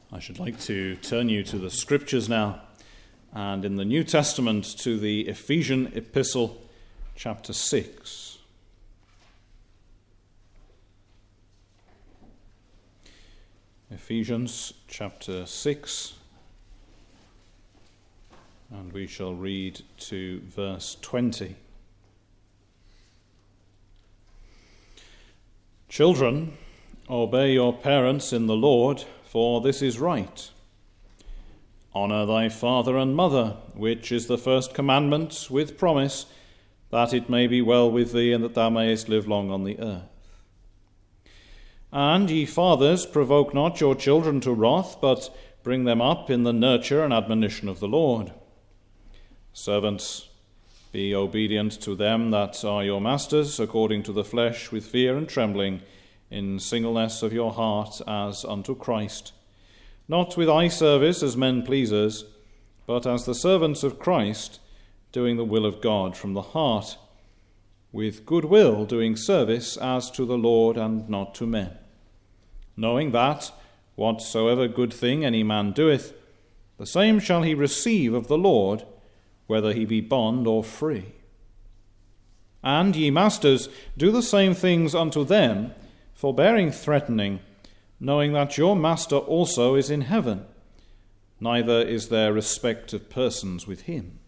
I should like to turn you to the Scriptures now, and in the New Testament to the Ephesian Epistle, chapter 6. Ephesians chapter 6, and we shall read to verse 20. Children, obey your parents in the Lord, for this is right. Honor thy father and mother, which is the first commandment, with promise, that it may be well with thee, and that thou mayest live long on the earth. And ye fathers, provoke not your children to wrath, but bring them up in the nurture and admonition of the Lord. Servants, be obedient to them that are your masters, according to the flesh, with fear and trembling, in singleness of your heart, as unto Christ, not with eye service as men pleasers, but as the servants of Christ, doing the will of God from the heart, with good will doing service as to the Lord and not to men, knowing that whatsoever good thing any man doeth, the same shall he receive of the Lord, whether he be bond or free. And ye masters, do the same things unto them, forbearing threatening, knowing that your master also is in heaven, neither is there respect of persons with him.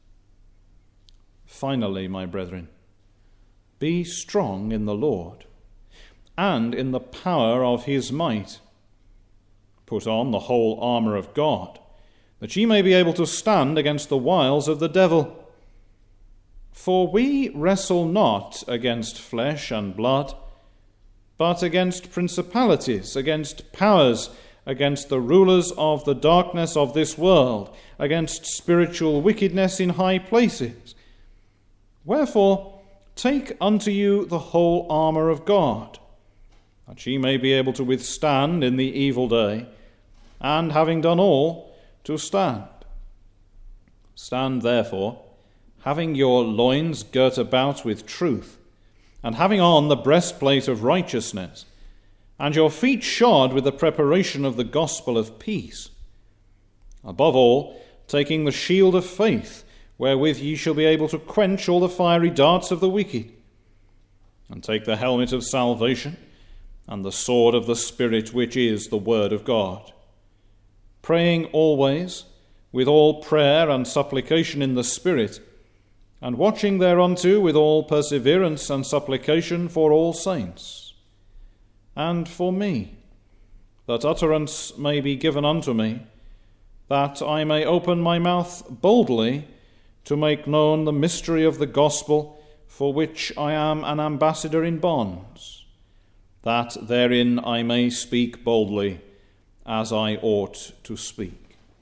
Finally, my brethren, be strong in the Lord, and in the power of his might. Put on the whole armour of God, that ye may be able to stand against the wiles of the devil. For we wrestle not against flesh and blood, but against principalities, against powers, against the rulers of the darkness of this world, against spiritual wickedness in high places. Wherefore, take unto you the whole armour of God, that ye may be able to withstand in the evil day, and having done all, to stand. Stand therefore, having your loins girt about with truth, and having on the breastplate of righteousness, and your feet shod with the preparation of the gospel of peace. Above all, taking the shield of faith, wherewith ye shall be able to quench all the fiery darts of the wicked. And take the helmet of salvation, and the sword of the Spirit, which is the word of God. Praying always, with all prayer and supplication in the Spirit, and watching thereunto with all perseverance and supplication for all saints, and for me, that utterance may be given unto me, that I may open my mouth boldly to make known the mystery of the gospel, for which I am an ambassador in bonds, that therein I may speak boldly, as I ought to speak.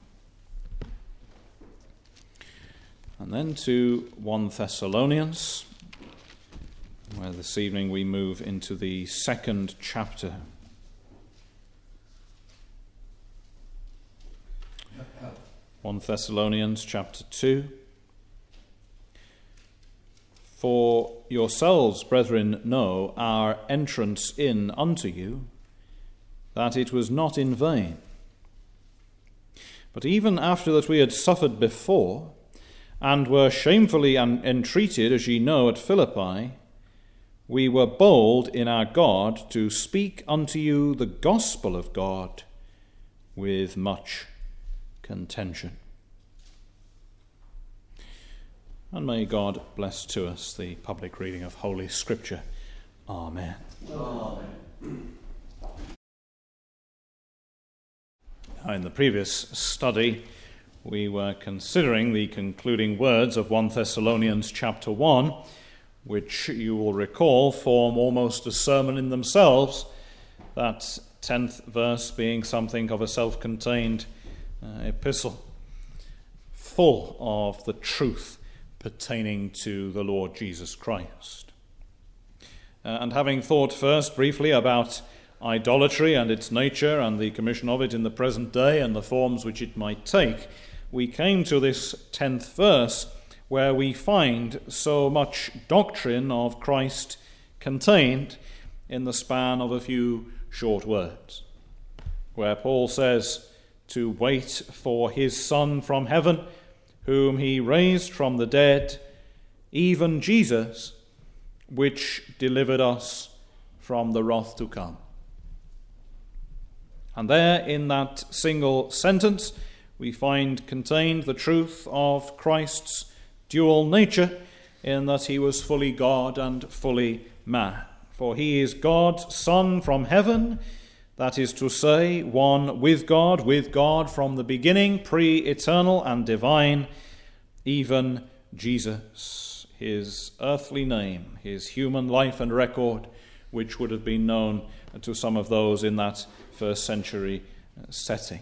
And then to 1 Thessalonians, where this evening we move into the second chapter. (1 Thessalonians chapter 2). For yourselves, brethren, know our entrance in unto you, that it was not in vain. But even after that we had suffered before, and were shamefully entreated, as ye know, at Philippi, we were bold in our God to speak unto you the gospel of God with much contention. And may God bless to us the public reading of Holy Scripture. Amen. Amen. Now, in the previous study, we were considering the concluding words of 1 Thessalonians chapter 1, which you will recall form almost a sermon in themselves, that 10th verse being something of a self-contained epistle, full of the truth pertaining to the Lord Jesus Christ. And having thought first briefly about idolatry and its nature and the commission of it in the present day and the forms which it might take, we came to this 10th verse, where we find so much doctrine of Christ contained in the span of a few short words. where Paul says to wait for his Son from heaven, whom he raised from the dead, even Jesus, which delivered us from the wrath to come. And there, in that single sentence, we find contained the truth of Christ's dual nature, in that he was fully God and fully man. For he is God's Son from heaven, that is to say, one with God from the beginning, pre-eternal and divine, even Jesus, his earthly name, his human life and record, which would have been known to some of those in that first century setting.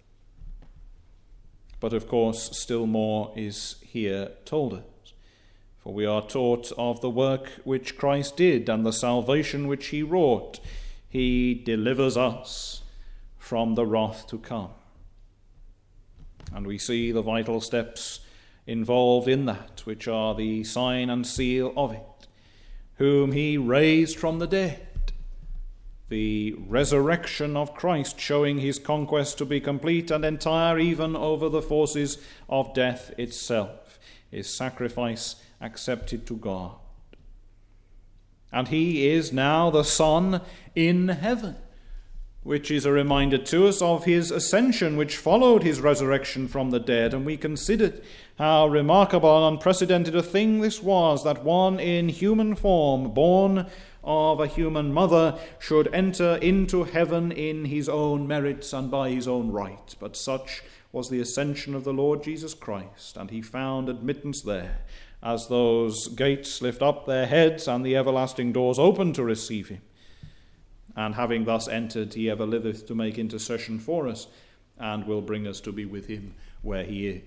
But of course, still more is here told us. For we are taught of the work which Christ did and the salvation which he wrought. He delivers us from the wrath to come. And we see the vital steps involved in that, which are the sign and seal of it, whom he raised from the dead. The resurrection of Christ, showing his conquest to be complete and entire even over the forces of death itself, his sacrifice accepted to God. And he is now the Son in heaven, which is a reminder to us of his ascension, which followed his resurrection from the dead. And we considered how remarkable and unprecedented a thing this was, that one in human form, born of a human mother, should enter into heaven in his own merits and by his own right. But such was the ascension of the Lord Jesus Christ, and he found admittance there, as those gates lift up their heads and the everlasting doors open to receive him. And having thus entered, he ever liveth to make intercession for us, and will bring us to be with him where he is.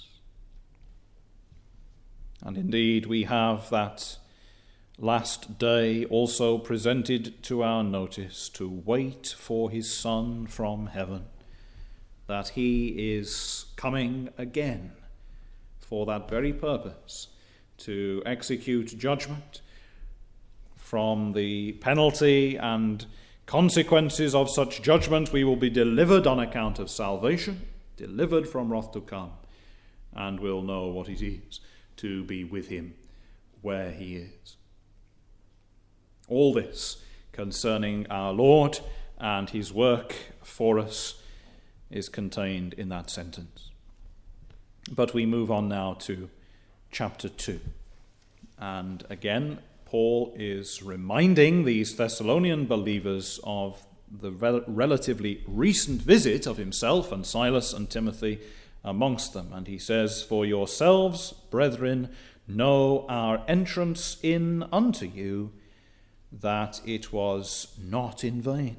And indeed, we have that last day also presented to our notice, to wait for his Son from heaven, that he is coming again for that very purpose, to execute judgment. From the penalty and consequences of such judgment, we will be delivered on account of salvation, delivered from wrath to come, and will know what it is to be with him where he is. All this concerning our Lord and his work for us is contained in that sentence. But we move on now to chapter 2. And again, Paul is reminding these Thessalonian believers of the relatively recent visit of himself and Silas and Timothy amongst them. And he says, "For yourselves, brethren, know our entrance in unto you, that it was not in vain."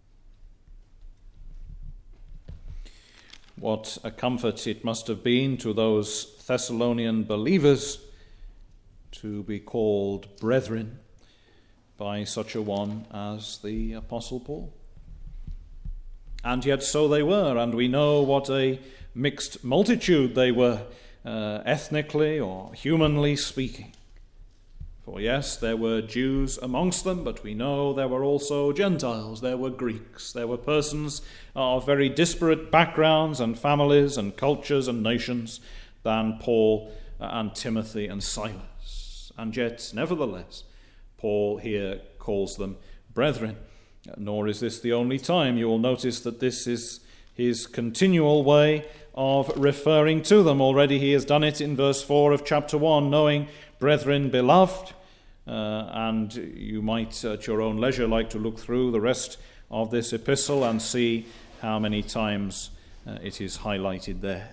What a comfort it must have been to those Thessalonian believers to be called brethren by such a one as the Apostle Paul. And yet so they were, and we know what a mixed multitude they were, ethnically or humanly speaking. For yes, there were Jews amongst them, but we know there were also Gentiles, there were Greeks, there were persons of very disparate backgrounds and families and cultures and nations than Paul and Timothy and Silas. And yet, nevertheless, Paul here calls them brethren. Nor is this the only time. You will notice that this is his continual way of referring to them. Already he has done it in verse 4 of chapter 1, knowing, brethren beloved, and you might at your own leisure like to look through the rest of this epistle and see how many times it is highlighted there.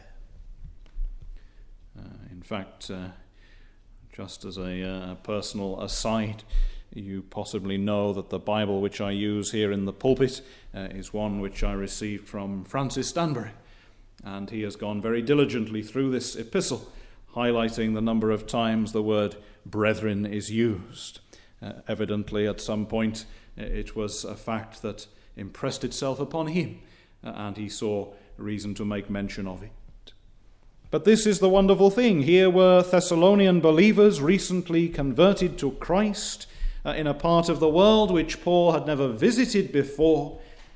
In fact, just as a personal aside, you possibly know that the Bible which I use here in the pulpit is one which I received from Francis Stanbury, and he has gone very diligently through this epistle, highlighting the number of times the word brethren is used. Evidently, at some point, it was a fact that impressed itself upon him, and he saw reason to make mention of it. But this is the wonderful thing. Here were Thessalonian believers recently converted to Christ in a part of the world which Paul had never visited before,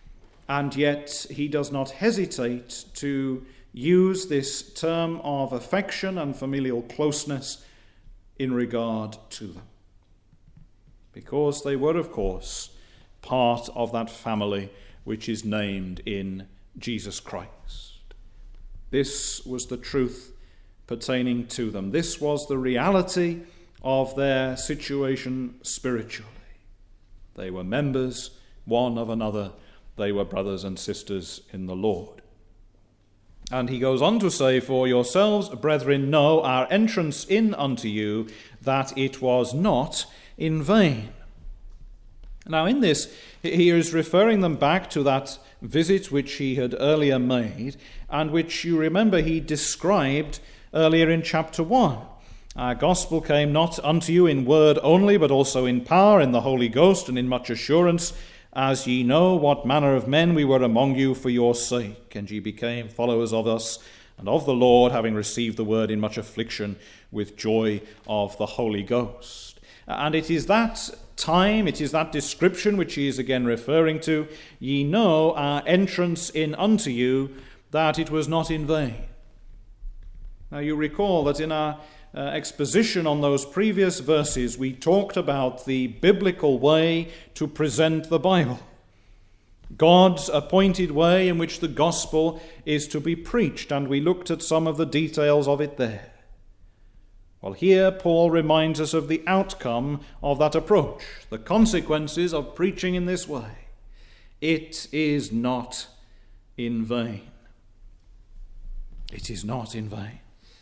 and yet he does not hesitate to use this term of affection and familial closeness in regard to them, because they were, of course, part of that family which is named in Jesus Christ. This was the truth pertaining to them. This was the reality of their situation spiritually. They were members one of another. They were brothers and sisters in the Lord. And he goes on to say, "For yourselves, brethren, know our entrance in unto you, that it was not in vain." Now in this, he is referring them back to that visit which he had earlier made, and which, you remember, he described earlier in chapter 1. Our gospel came not unto you in word only, but also in power, in the Holy Ghost, and in much assurance, as ye know what manner of men we were among you for your sake. And ye became followers of us and of the Lord, having received the word in much affliction with joy of the Holy Ghost. And it is that time, it is that description which he is again referring to. Ye know our entrance in unto you, that it was not in vain. Now you recall that in our exposition on those previous verses, we talked about the biblical way to present the Bible, God's appointed way in which the gospel is to be preached, and we looked at some of the details of it there. Well, here Paul reminds us of the outcome of that approach, the consequences of preaching in this way. It is not in vain. It is not in vain.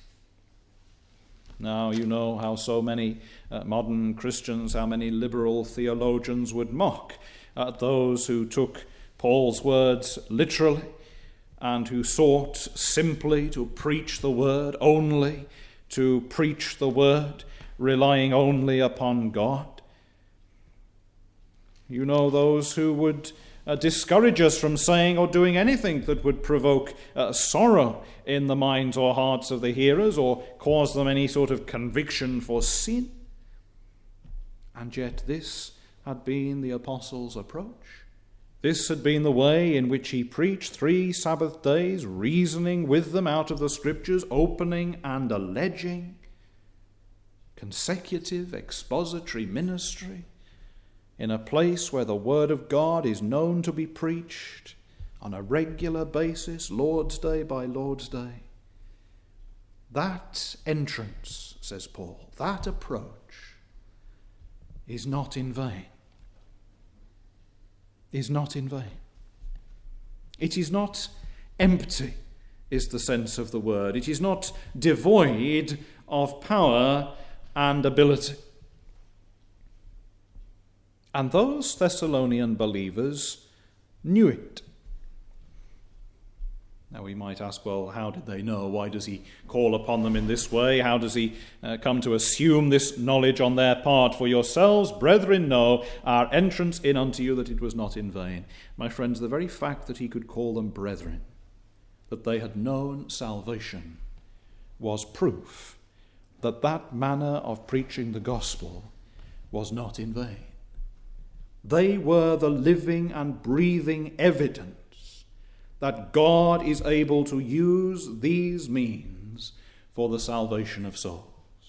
Now, you know how so many modern Christians, how many liberal theologians would mock at those who took Paul's words literally and who sought simply to preach the word only, to preach the word relying only upon God. You know those who would discourage us from saying or doing anything that would provoke sorrow in the minds or hearts of the hearers or cause them any sort of conviction for sin. And yet this had been the apostle's approach. This had been the way in which he preached 3 Sabbath days, reasoning with them out of the Scriptures, opening and alleging, consecutive expository ministry, in a place where the Word of God is known to be preached on a regular basis, Lord's Day by Lord's Day. That entrance, says Paul, that approach is not in vain. Is not in vain. It is not empty, is the sense of the word. It is not devoid of power and ability. And those Thessalonian believers knew it. Now we might ask, well, how did they know? Why does he call upon them in this way? How does he come to assume this knowledge on their part? For yourselves, brethren, know our entrance in unto you, that it was not in vain. My friends, the very fact that he could call them brethren, that they had known salvation, was proof that that manner of preaching the gospel was not in vain. They were the living and breathing evidence that God is able to use these means for the salvation of souls.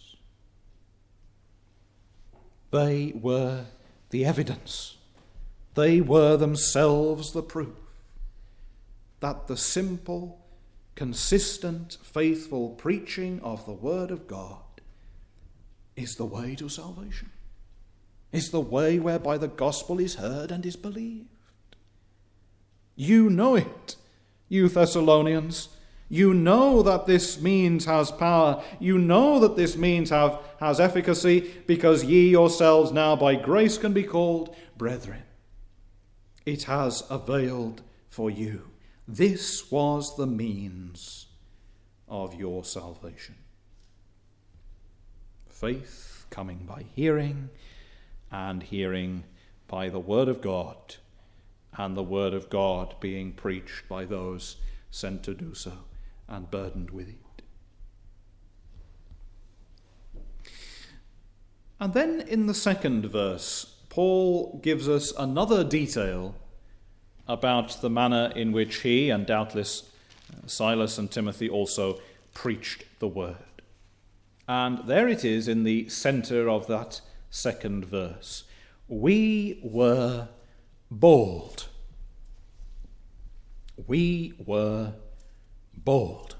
They were the evidence. They were themselves the proof that the simple, consistent, faithful preaching of the Word of God is the way to salvation. Is the way whereby the gospel is heard and is believed. You know it, you Thessalonians. You know that this means has power. You know that this means has efficacy, because ye yourselves now by grace can be called brethren. It has availed for you. This was the means of your salvation. Faith coming by hearing, and hearing by the Word of God, and the Word of God being preached by those sent to do so and burdened with it. And then in the second verse, Paul gives us another detail about the manner in which he, and doubtless Silas and Timothy also, preached the word. And there it is in the center of that second verse. We were bold. We were bold.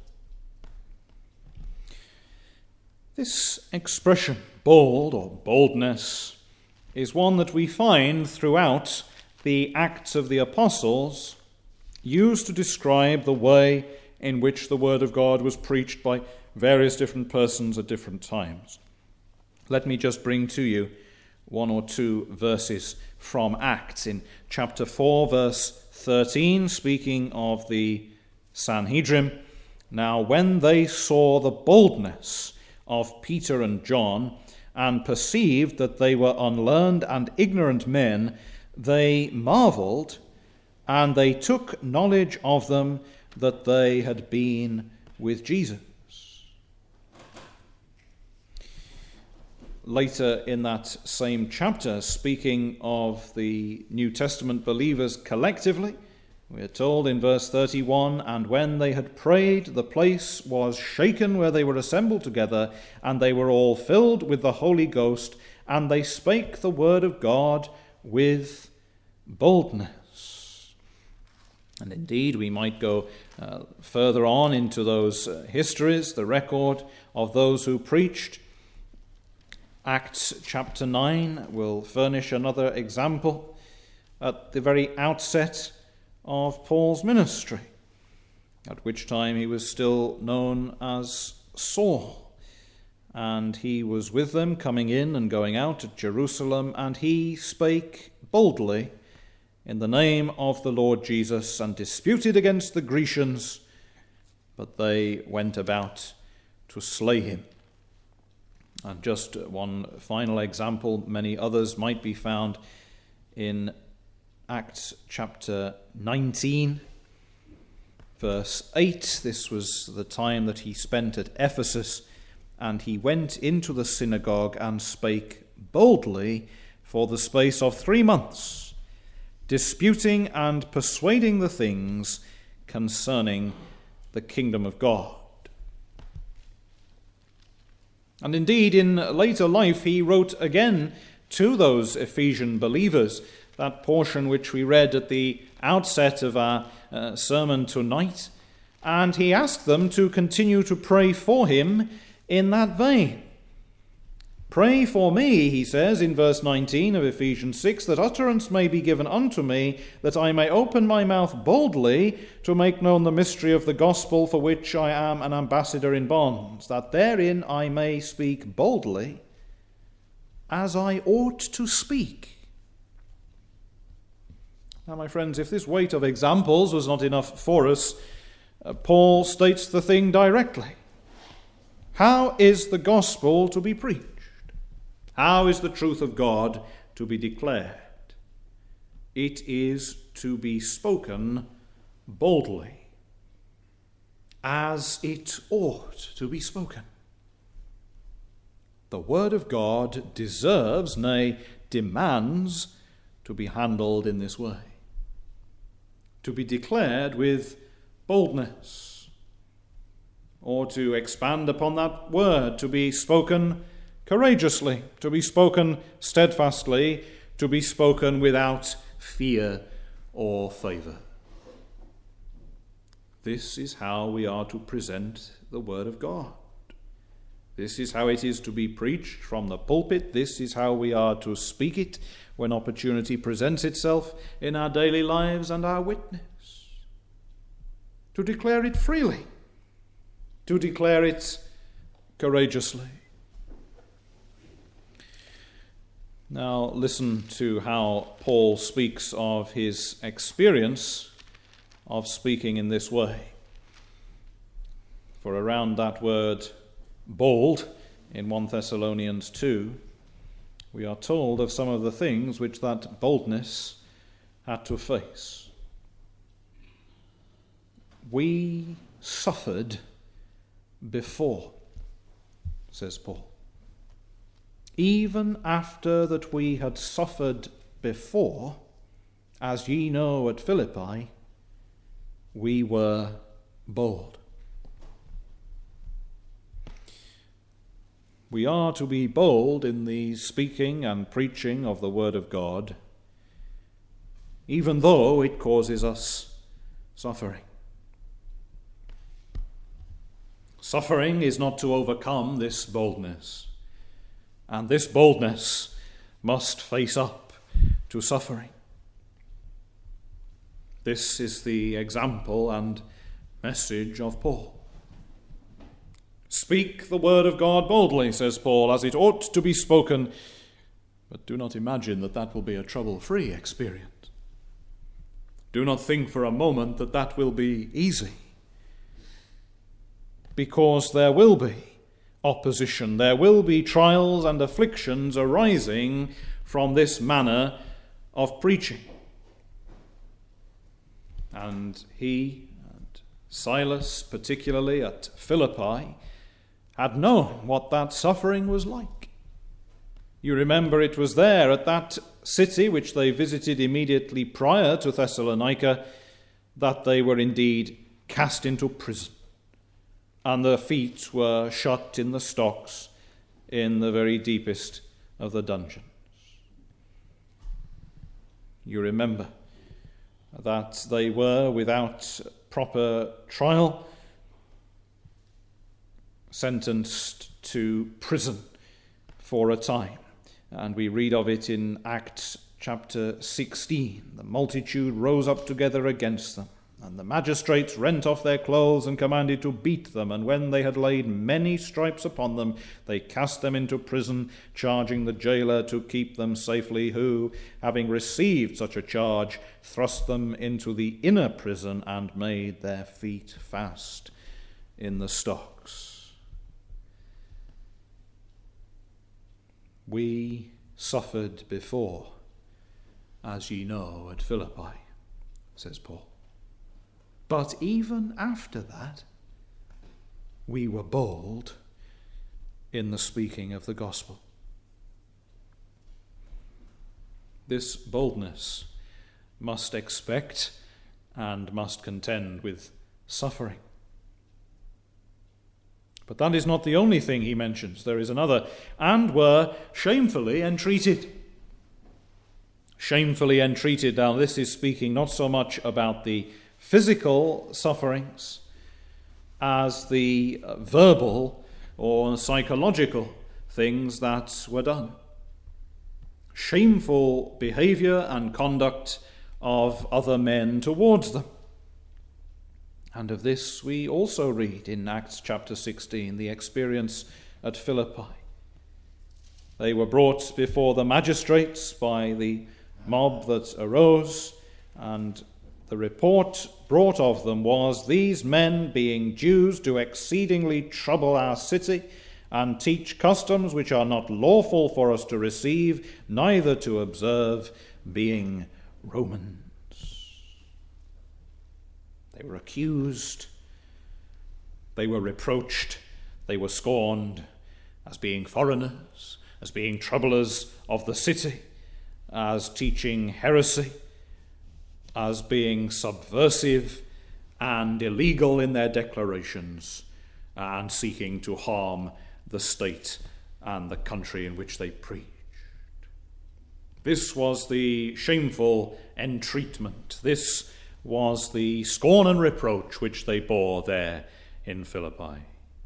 This expression, bold or boldness, is one that we find throughout the Acts of the Apostles, used to describe the way in which the word of God was preached by various different persons at different times. Let me just bring to you one or two verses from Acts. In chapter 4, verse 13, speaking of the Sanhedrin, "Now when they saw the boldness of Peter and John, and perceived that they were unlearned and ignorant men, they marveled, and they took knowledge of them that they had been with Jesus." Later in that same chapter, speaking of the New Testament believers collectively, we are told in verse 31, "And when they had prayed, the place was shaken where they were assembled together, and they were all filled with the Holy Ghost, and they spake the word of God with boldness." And indeed, we might go further on into those histories, the record of those who preached. Acts chapter 9 will furnish another example at the very outset of Paul's ministry, at which time he was still known as Saul. And he was with them, coming in and going out at Jerusalem, and he spake boldly in the name of the Lord Jesus, and disputed against the Grecians, but they went about to slay him. And just one final example, many others might be found in Acts chapter 19, verse 8. This was the time that he spent at Ephesus, and he went into the synagogue and spake boldly for the space of 3 months, disputing and persuading the things concerning the kingdom of God. And indeed, in later life, he wrote again to those Ephesian believers, that portion which we read at the outset of our sermon tonight, and he asked them to continue to pray for him in that vein. "Pray for me," he says in verse 19 of Ephesians 6, "that utterance may be given unto me, that I may open my mouth boldly to make known the mystery of the gospel, for which I am an ambassador in bonds, that therein I may speak boldly as I ought to speak." Now, my friends, if this weight of examples was not enough for us, Paul states the thing directly. How is the gospel to be preached? How is the truth of God to be declared? It is to be spoken boldly, as it ought to be spoken. The word of God deserves, nay, demands, to be handled in this way, to be declared with boldness, or to expand upon that word, to be spoken courageously, to be spoken steadfastly, to be spoken without fear or favour. This is how we are to present the word of God. This is how it is to be preached from the pulpit. This is how we are to speak it when opportunity presents itself in our daily lives and our witness. To declare it freely, to declare it courageously. Now listen to how Paul speaks of his experience of speaking in this way. For around that word bold in 1 Thessalonians 2, we are told of some of the things which that boldness had to face. "We suffered before," says Paul. "Even after that we had suffered before, As ye know at Philippi, we were bold. We are to be bold in the speaking and preaching of the Word of God, even though it causes us suffering. Suffering is not to overcome this boldness, and this boldness must face up to suffering. This is the example and message of Paul. Speak the word of God boldly, says Paul, as it ought to be spoken, but do not imagine that that will be a trouble-free experience. Do not think for a moment that that will be easy, because there will be opposition, there will be trials and afflictions arising from this manner of preaching. And he, and Silas particularly at Philippi, had known what that suffering was like. You remember it was there at that city which they visited immediately prior to Thessalonica that they were indeed cast into prison, and their feet were shut in the stocks in the very deepest of the dungeons. You remember that they were, without proper trial, sentenced to prison for a time. And we read of it in Acts chapter 16. The multitude rose up together against them, and the magistrates rent off their clothes and commanded to beat them. And when they had laid many stripes upon them, they cast them into prison, charging the jailer to keep them safely, who, having received such a charge, thrust them into the inner prison and made their feet fast in the stocks. We suffered before, as ye know, at Philippi, says Paul. But even after that, we were bold in the speaking of the gospel. This boldness must expect and must contend with suffering. But that is not the only thing he mentions. There is another, and were shamefully entreated. Shamefully entreated. Now, this is speaking not so much about the physical sufferings as the verbal or psychological things that were done. Shameful behavior and conduct of other men towards them. And of this we also read in Acts chapter 16, the experience at Philippi. They were brought before the magistrates by the mob that arose, and the report brought of them was, "These men, being Jews, do exceedingly trouble our city, and teach customs which are not lawful for us to receive, neither to observe, being Romans." They were accused, they were reproached, they were scorned as being foreigners, as being troublers of the city, as teaching heresy, as being subversive and illegal in their declarations, and seeking to harm the state and the country in which they preached. This was the shameful entreatment. This was the scorn and reproach which they bore there in Philippi.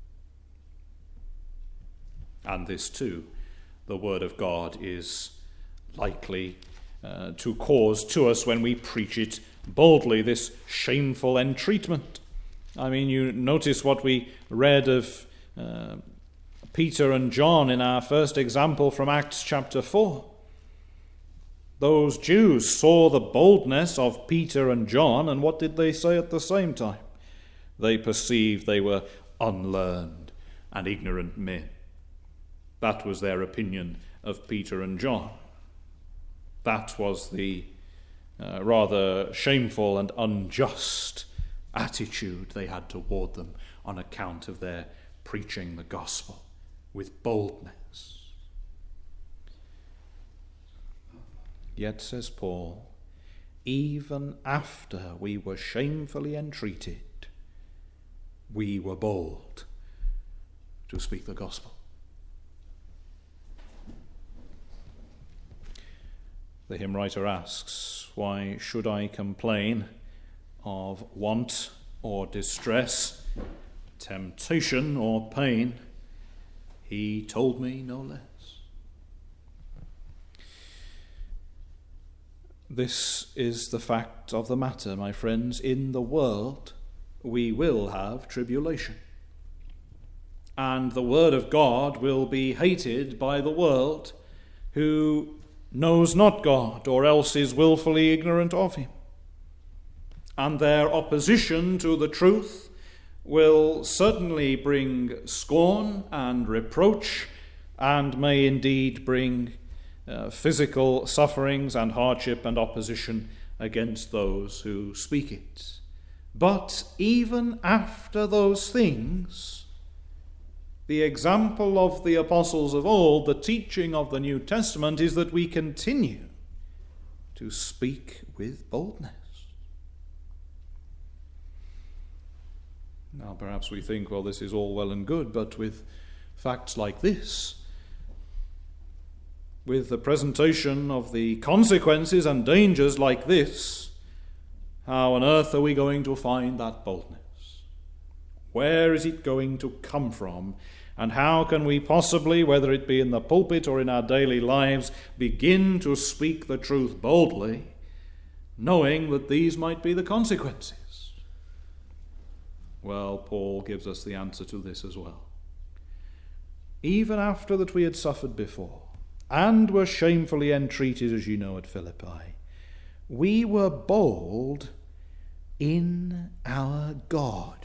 And this too, the word of God is likely to cause to us when we preach it boldly, this shameful entreatment. I mean, you notice what we read of Peter and John in our first example from Acts chapter 4. Those Jews saw the boldness of Peter and John, and what did they say at the same time? They perceived they were unlearned and ignorant men. That was their opinion of Peter and John. That was the rather shameful and unjust attitude they had toward them on account of their preaching the gospel with boldness. Yet, says Paul, even after we were shamefully entreated, we were bold to speak the gospel. The hymn writer asks, why should I complain of want or distress, temptation or pain? He told me no less. This is the fact of the matter, my friends. In the world we will have tribulation. And the word of God will be hated by the world who knows not God, or else is willfully ignorant of him. And their opposition to the truth will certainly bring scorn and reproach, and may indeed bring physical sufferings and hardship and opposition against those who speak it. But even after those things, the example of the apostles of old, the teaching of the New Testament, is that we continue to speak with boldness. Now, perhaps we think, well, this is all well and good, but with facts like this, with the presentation of the consequences and dangers like this, how on earth are we going to find that boldness? Where is it going to come from? And how can we possibly, whether it be in the pulpit or in our daily lives, begin to speak the truth boldly, knowing that these might be the consequences? Well, Paul gives us the answer to this as well. Even after that we had suffered before, and were shamefully entreated, as you know, at Philippi, we were bold in our God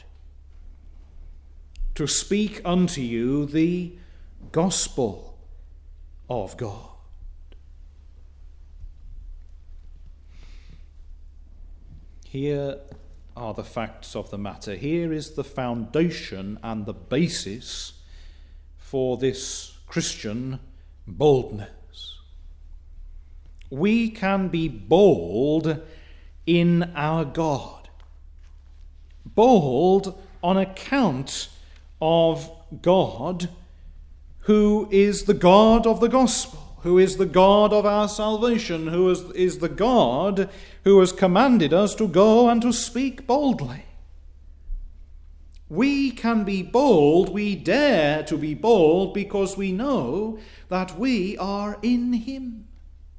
to speak unto you the gospel of God. Here are the facts of the matter. Here is the foundation and the basis for this Christian boldness. We can be bold in our God. Bold on account of God, who is the God of the gospel, who is the God of our salvation, who is the God who has commanded us to go and to speak boldly. We can be bold, we dare to be bold, because we know that we are in him.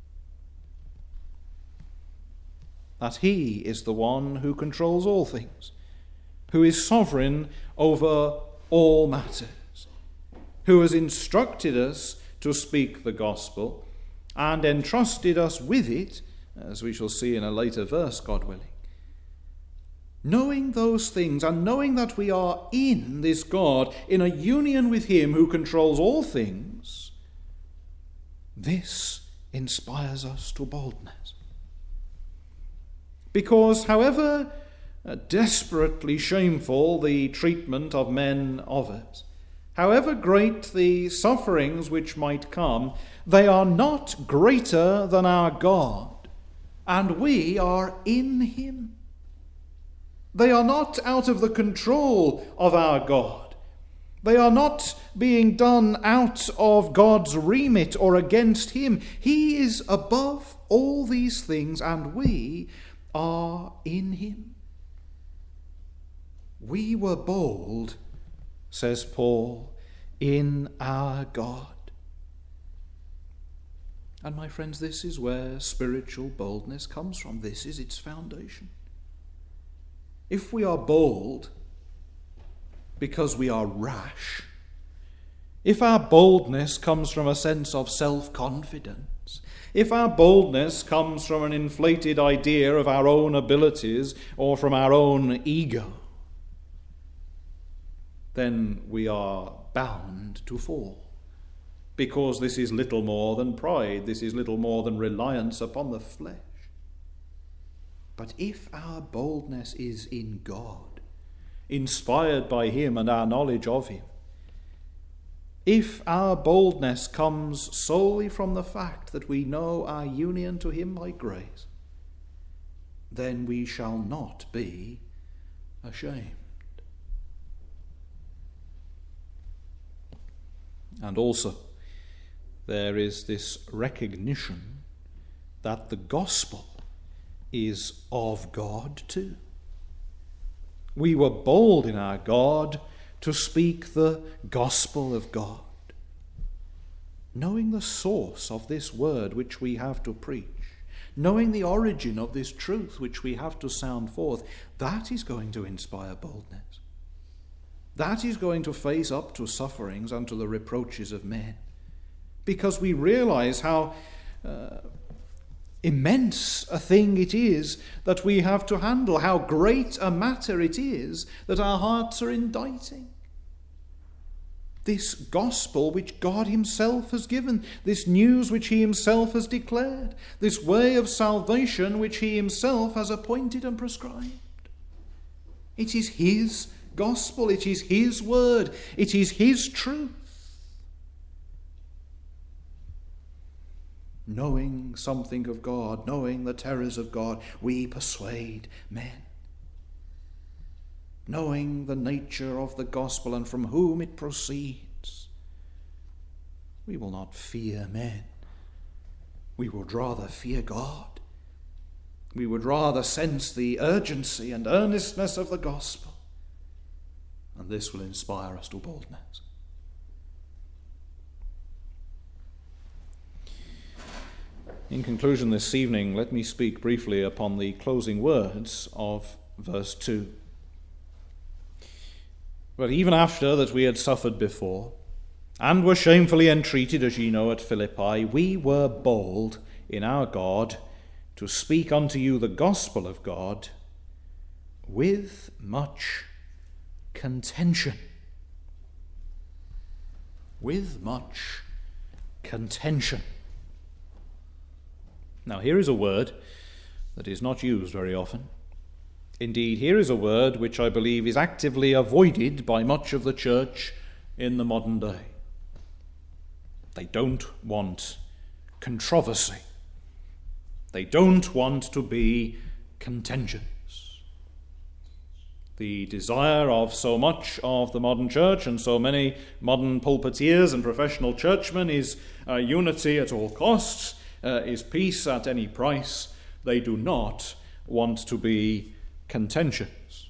That he is the one who controls all things, who is sovereign over all matters, who has instructed us to speak the gospel and entrusted us with it, as we shall see in a later verse, God willing. Knowing those things and knowing that we are in this God, in a union with him who controls all things, this inspires us to boldness. Because however desperately shameful the treatment of men of us, however great the sufferings which might come, they are not greater than our God, and we are in him. They are not out of the control of our God. They are not being done out of God's remit or against him. He is above all these things, and we are in him. We were bold, says Paul, in our God. And my friends, this is where spiritual boldness comes from. This is its foundation. If we are bold because we are rash, if our boldness comes from a sense of self-confidence, if our boldness comes from an inflated idea of our own abilities or from our own ego, then we are bound to fall. Because this is little more than pride, this is little more than reliance upon the flesh. But if our boldness is in God, inspired by him and our knowledge of him, if our boldness comes solely from the fact that we know our union to him by grace, then we shall not be ashamed. And also, there is this recognition that the gospel is of God too. We were bold in our God to speak the gospel of God, knowing the source of this word which we have to preach, knowing the origin of this truth which we have to sound forth. That is going to inspire boldness. That is going to face up to sufferings and to the reproaches of men, because we realize how immense a thing it is that we have to handle, how great a matter it is that our hearts are inditing. This gospel which God himself has given, this news which he himself has declared, this way of salvation which he himself has appointed and prescribed. It is his gospel, it is his word, it is his truth. Knowing something of God, knowing the terrors of God, we persuade men. Knowing the nature of the gospel and from whom it proceeds, we will not fear men. We would rather fear God. We would rather sense the urgency and earnestness of the gospel. And this will inspire us to boldness. In conclusion this evening, let me speak briefly upon the closing words of verse 2. But even after that we had suffered before, and were shamefully entreated, as ye know, at Philippi, we were bold in our God to speak unto you the gospel of God with much contention. With much contention. Now, here is a word that is not used very often. Indeed, here is a word which I believe is actively avoided by much of the church in the modern day. They don't want controversy. They don't want to be contentious. The desire of so much of the modern church and so many modern pulpiteers and professional churchmen is unity at all costs, is peace at any price. They do not want to be contentious.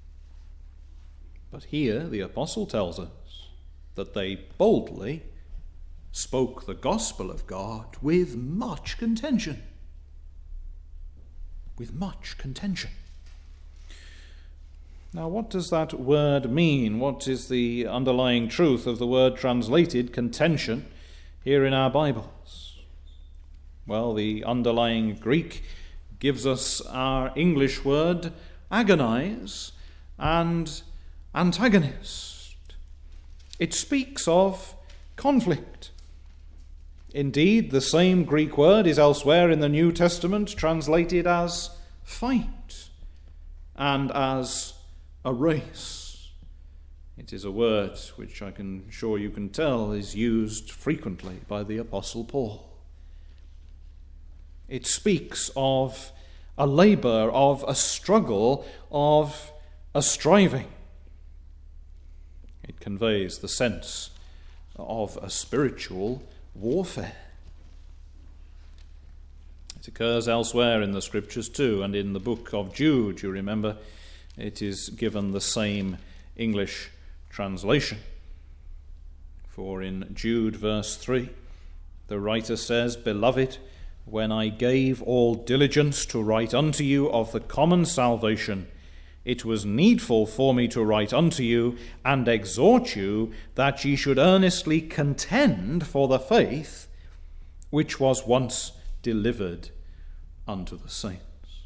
But here the apostle tells us that they boldly spoke the gospel of God with much contention. With much contention. Now, what does that word mean? What is the underlying truth of the word translated contention here in our Bibles? Well, the underlying Greek gives us our English word agonize and antagonist. It speaks of conflict. Indeed, the same Greek word is elsewhere in the New Testament translated as fight and as a race. It is a word which I can sure you can tell is used frequently by the Apostle Paul. It speaks of a labour, of a struggle, of a striving. It conveys the sense of a spiritual warfare. It occurs elsewhere in the Scriptures too, and in the book of Jude, you remember, it is given the same English translation. For in Jude verse 3, the writer says, "Beloved, when I gave all diligence to write unto you of the common salvation, it was needful for me to write unto you and exhort you that ye should earnestly contend for the faith which was once delivered unto the saints."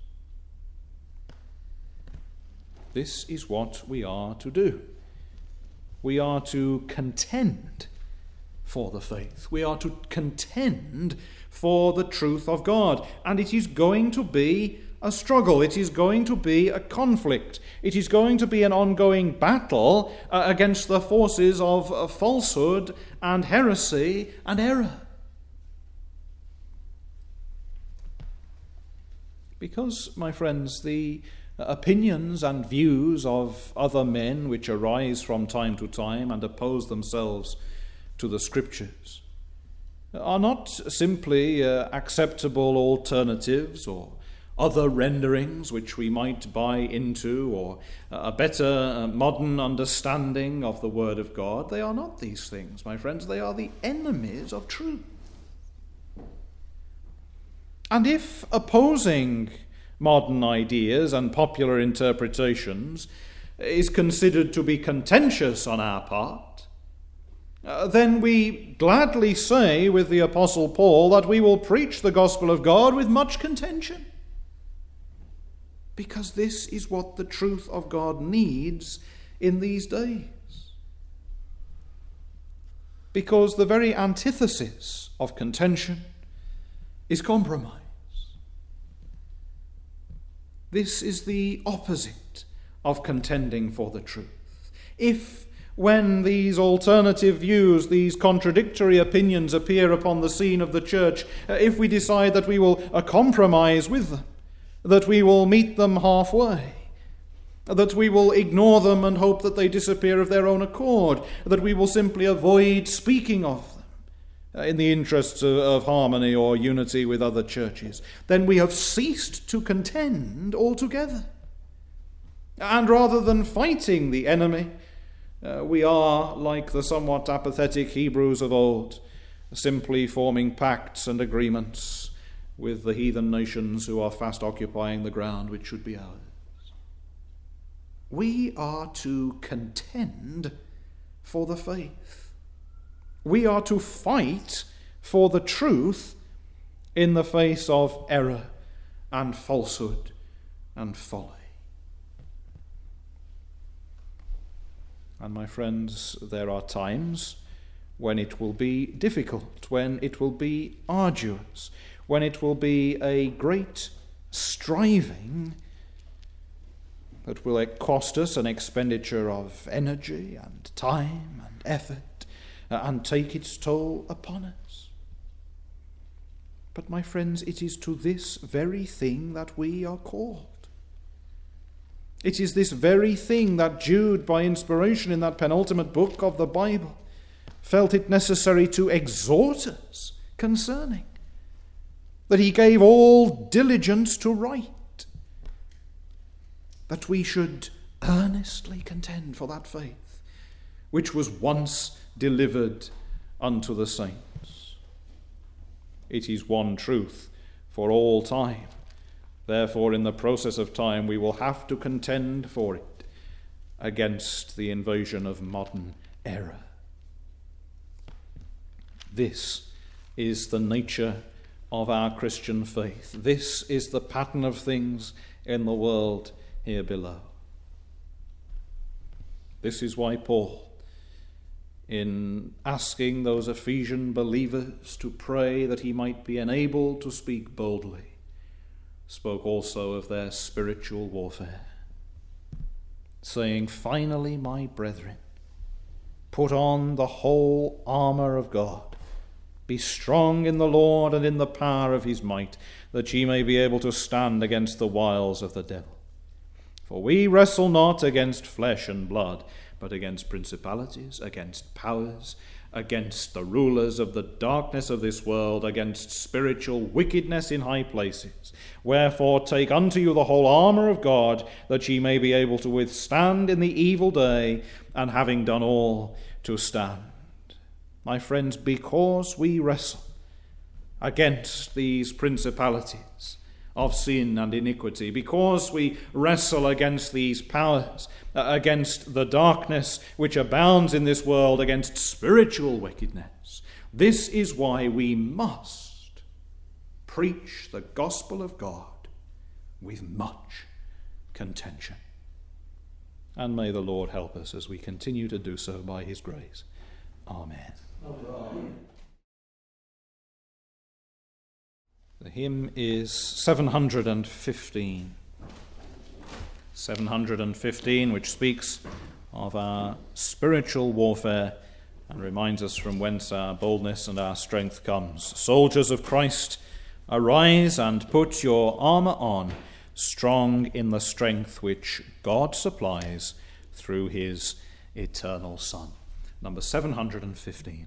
This is what we are to do. We are to contend for the faith. We are to contend for the truth of God. And it is going to be a struggle. It is going to be a conflict. It is going to be an ongoing battle against the forces of falsehood and heresy and error. Because, my friends, the opinions and views of other men which arise from time to time and oppose themselves to the Scriptures are not simply acceptable alternatives or other renderings which we might buy into, or a better modern understanding of the Word of God. They are not these things, my friends. They are the enemies of truth. And if opposing modern ideas and popular interpretations is considered to be contentious on our part, then we gladly say with the Apostle Paul that we will preach the gospel of God with much contention. Because this is what the truth of God needs in these days. Because the very antithesis of contention is compromise. This is the opposite of contending for the truth. If, when these alternative views, these contradictory opinions appear upon the scene of the church, if we decide that we will compromise with them, that we will meet them halfway, that we will ignore them and hope that they disappear of their own accord, that we will simply avoid speaking of them in the interests of harmony or unity with other churches, then we have ceased to contend altogether. And rather than fighting the enemy, we are, like the somewhat apathetic Hebrews of old, simply forming pacts and agreements with the heathen nations who are fast occupying the ground which should be ours. We are to contend for the faith. We are to fight for the truth in the face of error and falsehood and folly. And my friends, there are times when it will be difficult, when it will be arduous, when it will be a great striving that will cost us an expenditure of energy and time and effort and take its toll upon us. But my friends, it is to this very thing that we are called. It is this very thing that Jude, by inspiration in that penultimate book of the Bible, felt it necessary to exhort us concerning. That he gave all diligence to write. That we should earnestly contend for that faith which was once delivered unto the saints. It is one truth for all time. Therefore, in the process of time, we will have to contend for it against the invasion of modern error. This is the nature of our Christian faith. This is the pattern of things in the world here below. This is why Paul, in asking those Ephesian believers to pray that he might be enabled to speak boldly, spoke also of their spiritual warfare, saying, "Finally, my brethren, put on the whole armour of God. Be strong in the Lord and in the power of his might, that ye may be able to stand against the wiles of the devil. For we wrestle not against flesh and blood, but against principalities, against powers, against the rulers of the darkness of this world, against spiritual wickedness in high places. Wherefore take unto you the whole armour of God, that ye may be able to withstand in the evil day, and having done all, to stand." My friends, because we wrestle against these principalities of sin and iniquity, because we wrestle against these powers, against the darkness which abounds in this world, against spiritual wickedness, this is why we must preach the gospel of God with much contention. And may the Lord help us as we continue to do so by his grace. Amen. Amen. The hymn is 715. 715, which speaks of our spiritual warfare and reminds us from whence our boldness and our strength comes. Soldiers of Christ, Arise and put your armour on, strong in the strength which God supplies through his eternal Son. Number 715.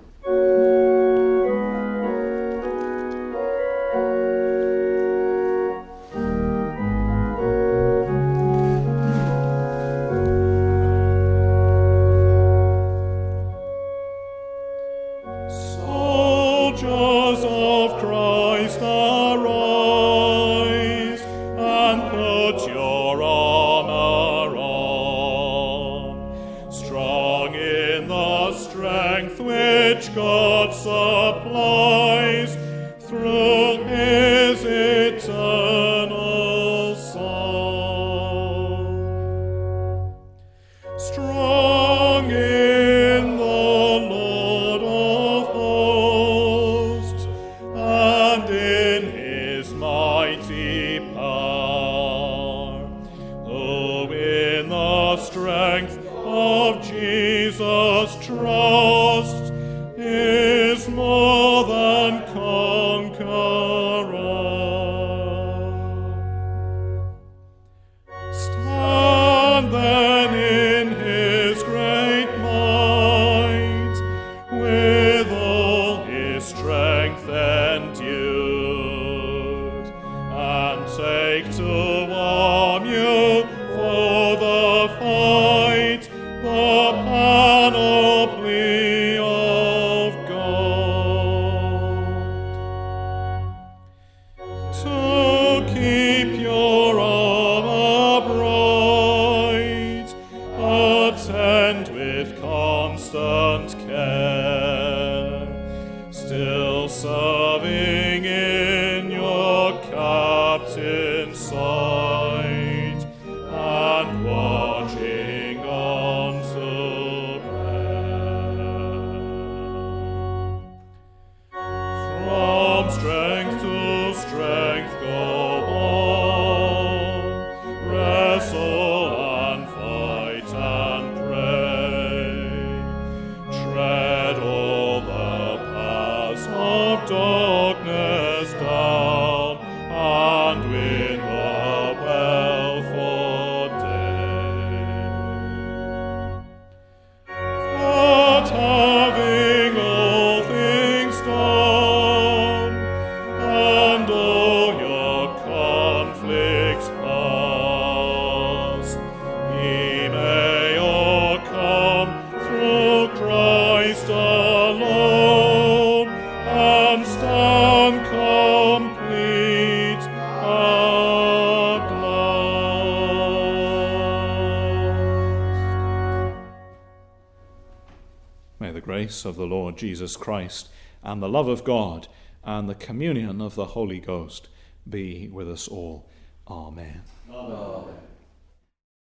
Of the Lord Jesus Christ, and the love of God, and the communion of the Holy Ghost be with us all. Amen. Amen.